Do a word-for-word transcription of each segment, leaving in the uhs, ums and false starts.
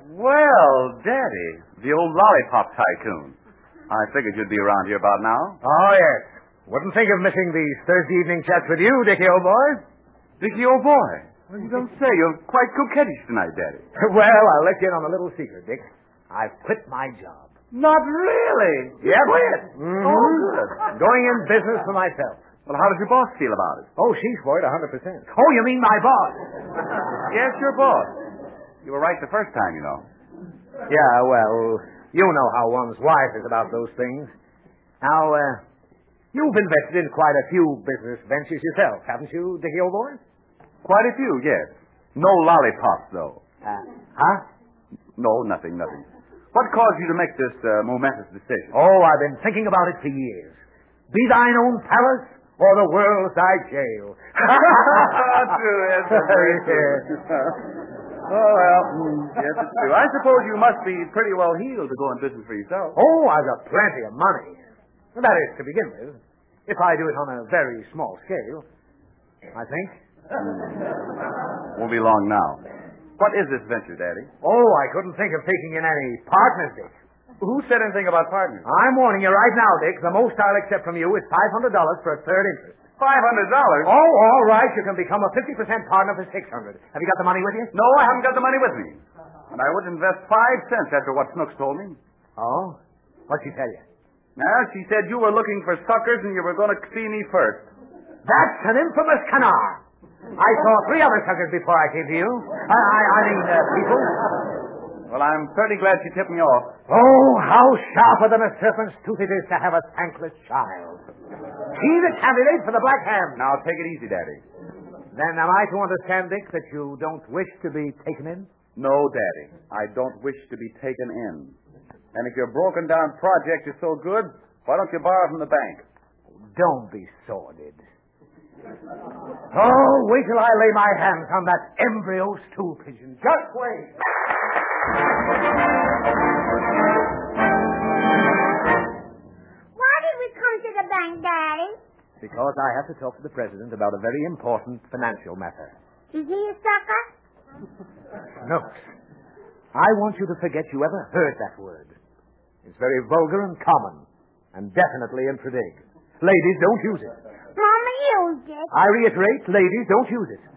Well, Daddy, the old lollipop tycoon. I figured you'd be around here about now. Oh, yes. Wouldn't think of missing these Thursday evening chats with you, Dickie, old boy. Dickie, old boy. Well, you don't say. You're quite coquettish tonight, Daddy. Well, I'll let you in on a little secret, Dick. I've quit my job. Not really? Yep. You quit? Mm-hmm. Oh, good. Going in business for myself. Well, how does your boss feel about it? Oh, she's for it one hundred percent. Oh, you mean my boss? Yes, your boss. You were right the first time, you know. Yeah, well, you know how one's wife is about those things. Now, uh, you've invested in quite a few business ventures yourself, haven't you, Dickie, old boy? Quite a few, yes. No lollipops, though. Uh, huh? No, nothing, nothing. What caused you to make this uh, momentous decision? Oh, I've been thinking about it for years. Be thine own palace or the world's thy jail. True, yes, very true. Oh, well, yes, it's true. I suppose you must be pretty well heeled to go in business for yourself. Oh, I've got plenty of money. That is, to begin with. If I do it on a very small scale, I think. Won't be long now. What is this venture, Daddy? Oh, I couldn't think of taking in any partners, Dick. Who said anything about partners? I'm warning you right now, Dick. The most I'll accept from you is five hundred dollars for a third interest. five hundred dollars? Oh, all right. You can become a fifty percent partner for six hundred dollars. Have you got the money with you? No, I haven't got the money with me. And I wouldn't invest five cents after what Snooks told me. Oh? What'd she tell you? Now, she said you were looking for suckers and you were going to see me first. That's an infamous canard. I saw three other suckers before I came to you. I, I, I mean, uh, people. Well, I'm pretty glad she tipped me off. Oh, how sharper than a serpent's tooth it is to have a thankless child. She's a candidate for the Black Hand. Now, take it easy, Daddy. Then am I to understand, Dick, that you don't wish to be taken in? No, Daddy. I don't wish to be taken in. And if your broken-down project is so good, why don't you borrow from the bank? Don't be sordid. Oh, wait till I lay my hands on that embryo stool pigeon. Just wait. Why did we come to the bank, Daddy? Because I have to talk to the president about a very important financial matter. Is he a sucker? Snooks, I want you to forget you ever heard that word. It's very vulgar and common, and definitely intradict. Ladies, don't use it. Mama used it. I reiterate, ladies, don't use it.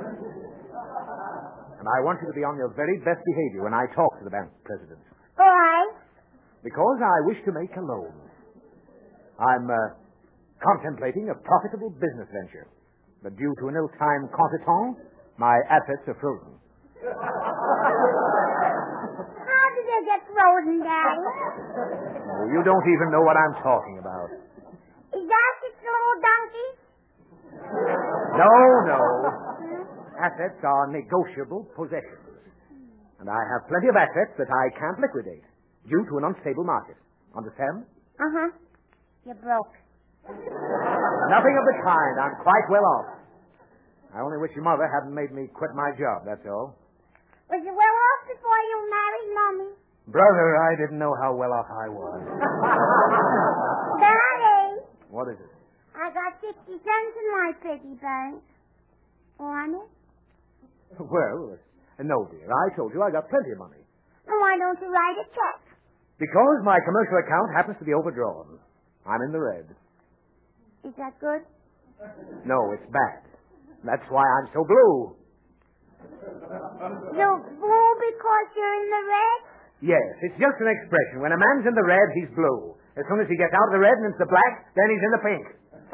And I want you to be on your very best behavior when I talk to the bank president. Why? Because I wish to make a loan. I'm uh, contemplating a profitable business venture. But due to an ill-timed contretemps, my assets are frozen. How did they get frozen, Daddy? Oh, you don't even know what I'm talking about. Is that just a little donkey? No, no. Assets are negotiable possessions. And I have plenty of assets that I can't liquidate due to an unstable market. Understand? Uh-huh. You're broke. Nothing of the kind. I'm quite well off. I only wish your mother hadn't made me quit my job, that's all. Was you well off before you married Mommy? Brother, I didn't know how well off I was. Daddy, What is it? I got fifty cents in my piggy bank. Want it? Well, no, dear. I told you I got plenty of money. And why don't you write a check? Because my commercial account happens to be overdrawn. I'm in the red. Is that good? No, it's bad. That's why I'm so blue. You're blue because you're in the red? Yes, it's just an expression. When a man's in the red, he's blue. As soon as he gets out of the red and into the black, then he's in the pink.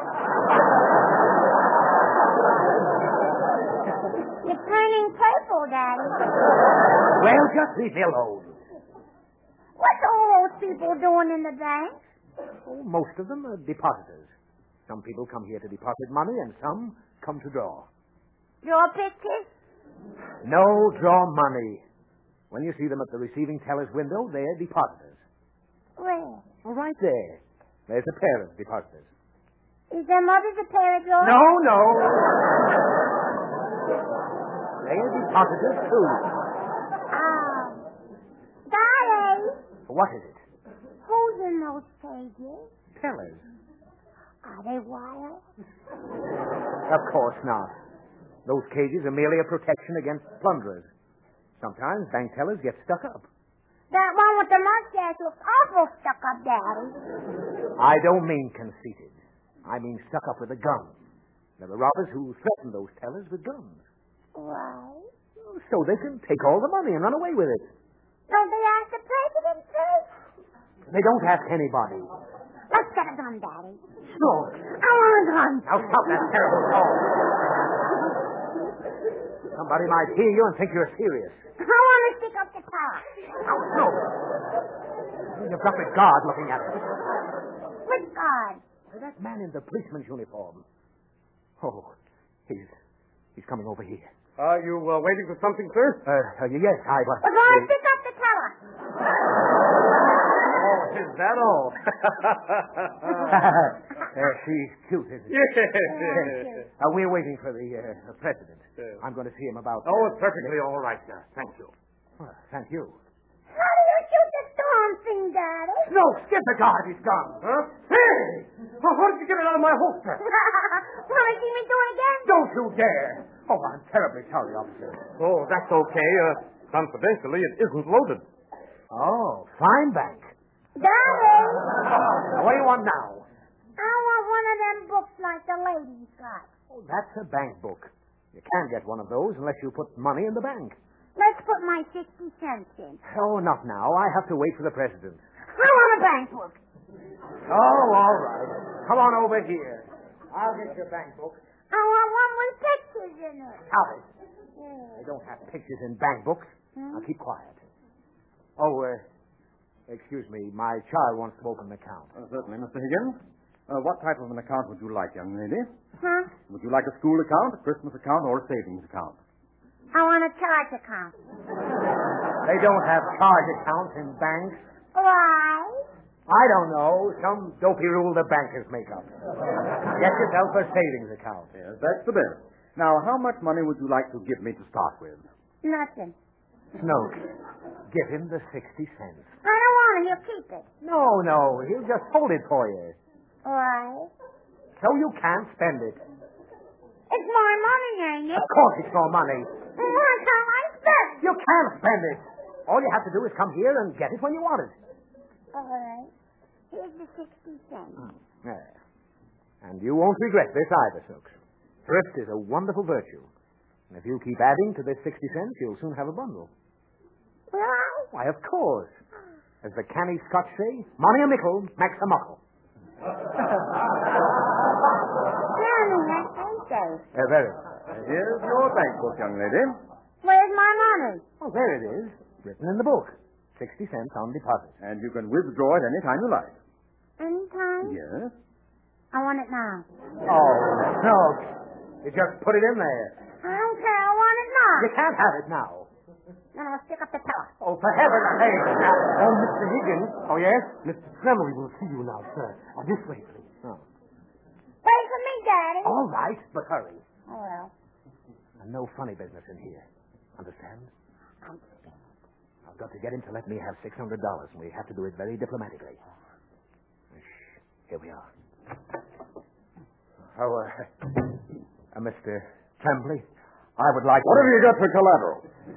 You're turning purple, Daddy. Well, just leave me alone. What's all those people doing in the bank? Oh, most of them are depositors. Some people come here to deposit money, and some come to draw. Draw pictures? No, draw money. When you see them at the receiving teller's window, they're depositors. Where? Oh, right there. There's a pair of depositors. Is their mother's a pair of drawers? No, no. They're depositors, too. Ah. Daddy, What is it? who's in those cages? Tellers. Are they wild? Of course not. Those cages are merely a protection against plunderers. Sometimes bank tellers get stuck up. That one with the mustache looks awful stuck up, Daddy. I don't mean conceited. I mean stuck up with a gun. There are robbers who threaten those tellers with guns. Why? So they can take all the money and run away with it. Don't they ask the president first? They don't ask anybody. Let's get a gun, Daddy. No. I want a gun. Now stop that terrible talk. Somebody might hear you and think you're serious. I want to stick up the tower. Now, no. You've got the guard looking at us. Which guard? That man in the policeman's uniform. Oh, he's he's coming over here. Are you uh, waiting for something, sir? Uh, uh, yes, I was. We're going to stick up the tower. Oh, is that all? uh, she's cute, isn't she? Yes. Uh, we're waiting for the, uh, the president. Yes. I'm going to see him about... Oh, it's perfectly all right, sir. Thank you. Oh, thank you. How do you shoot the storm thing, Daddy? No, skip the guard. He's gone. Huh? Hey! How did you get it out of my holster? Want to see me do it again? Don't you dare. Oh, I'm terribly sorry, officer. Oh, that's okay. Uh, confidentially, it isn't loaded. Oh, fine bank. Daddy! What do you want now? I want one of them books like the ladies got. Oh, that's a bank book. You can't get one of those unless you put money in the bank. Let's put my sixty cents in. Oh, not now. I have to wait for the president. I want a bank book. Oh, all right. Come on over here. I'll get your bank book. I want one with pictures in it. Have it. Yeah. They don't have pictures in bank books. Hmm? Now keep quiet. Oh, uh, excuse me. My child wants to open an account. Uh, certainly, Mister Higgins. Uh, what type of an account would you like, young lady? Huh? Would you like a school account, a Christmas account, or a savings account? I want a charge account. They don't have charge accounts in banks. Why? I don't know. Some dopey rule the bankers make up. Get yourself a savings account. Yes, that's the best. Now, how much money would you like to give me to start with? Nothing. Snooks, give him the sixty cents. I don't want it. He'll keep it. No, no. He'll just hold it for you. Why? So you can't spend it. It's my money, ain't it? Of course it's your money. Why can't I spend it? You can't spend it. All you have to do is come here and get it when you want it. All right. Here's the sixty cents. Yeah. And you won't regret this either, Snooks. Thrift is a wonderful virtue. And if you keep adding to this sixty cents, you'll soon have a bundle. Will I? Why, of course. As the canny Scotch say, money a mickle makes a muckle. Danny, that's okay. Uh, very. Here's your bank book, young lady. Where's my money? Oh, there it is. Written in the book. Sixty cents on deposit. And you can withdraw it any time you like. Anytime? Yes? I want it now. Oh, no. You just put it in there. I don't care. I want it now. You can't have it now. Then I'll stick up the tower. Oh, for heaven's sake. Oh, Mister Higgins. Oh, yes? Mister Tremley will see you now, sir. Uh, this way, please. Oh. Wait for me, Daddy. All right, but hurry. Oh, well. And no funny business in here. Understand? Understand. I've got to get him to let me have six hundred dollars, and we have to do it very diplomatically. Shh. Here we are. Oh, uh, uh, Mister Tremblay, I would like What to... have you got for collateral?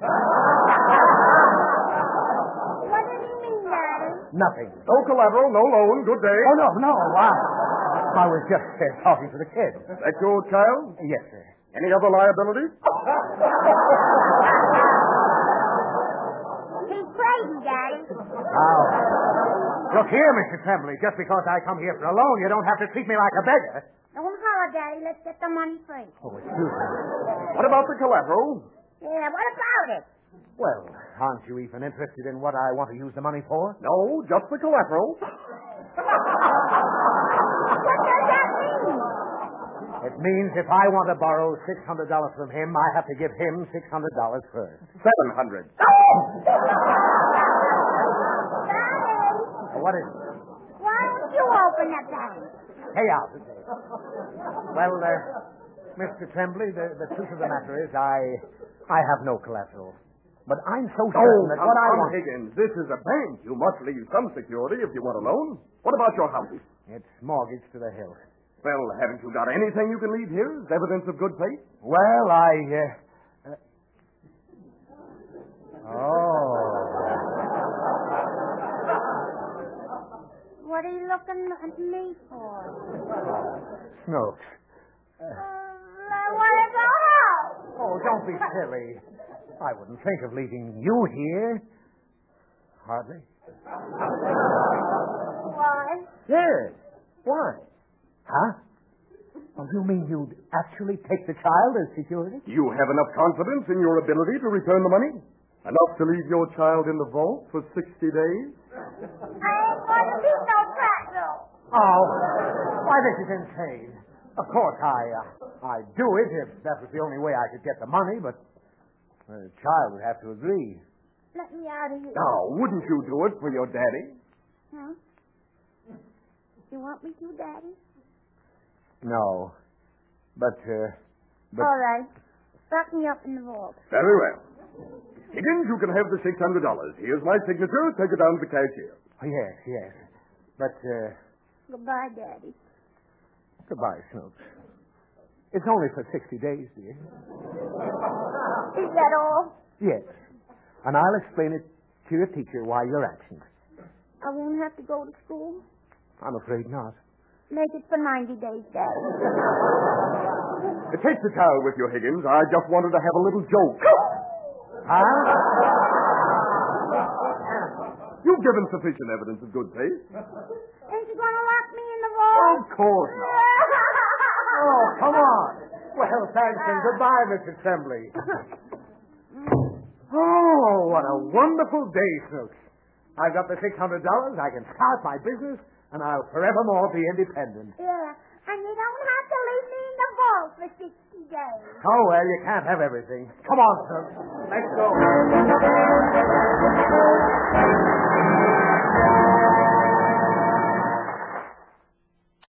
What did he mean, Daddy? Nothing. No collateral, no loan. Good day. Oh, no, no. I, I was just uh, talking to the kid. That's your child? Yes, sir. Any other liability? He's crazy, Daddy. Now, look here, Mister Tremblay. Just because I come here for a loan, you don't have to treat me like a beggar. Don't holler, Daddy. Let's get the money first. Oh, excuse me. What about the collateral? Yeah, what about it? Well, aren't you even interested in what I want to use the money for? No, just the collateral. What does that mean? It means if I want to borrow six hundred dollars from him, I have to give him six hundred dollars first. Seven hundred. Daddy, What is it? why don't you open the bank? Pay out. Well, uh, Mister Tremblay, the, the truth of the matter is I I have no collateral. But I'm so certain that come what I on, want... Higgins. This is a bank. You must leave some security if you want a loan. What about your house? It's mortgaged to the hilt. Well, haven't you got anything you can leave here as evidence of good faith? Well, I... Uh, uh, Oh. What are you looking at me for? Snooks. Uh, I want to go home. Oh, don't be silly. I wouldn't think of leaving you here. Hardly. Why? Yes. Why? Huh? Oh, you mean you'd actually take the child as security? You have enough confidence in your ability to return the money? Enough to leave your child in the vault for sixty days? I ain't going to be no pretzel. Oh, why, this is insane. Of course, I, uh, I'd do it if that was the only way I could get the money, but the child would have to agree. Let me out of here. Now, wouldn't you do it for your daddy? Huh? You want me to, Daddy? No. But, uh, but... All right. Lock me up in the vault. Very well. Higgins, you can have the six hundred dollars. Here's my signature. Take it down to the cashier. Oh, yes, yes. But, uh... Goodbye, Daddy. Goodbye, Snooks. It's only for sixty days, dear. Is that all? Yes. And I'll explain it to your teacher why you're absent. I won't have to go to school? I'm afraid not. Make it for ninety days, Daddy. Take the child with you, Higgins. I just wanted to have a little joke. Huh? You've given sufficient evidence of good faith. Ain't you going to lock me in the vault? Of course not. Oh, come on. Well, thanks and goodbye, Mister Tremblay. Oh, what a wonderful day, Snooks. I've got the six hundred dollars, I can start my business, and I'll forevermore be independent. Yeah, and you don't have to leave me in the vault for sixty days. Oh, well, you can't have everything. Come on, Snooks. Let's go.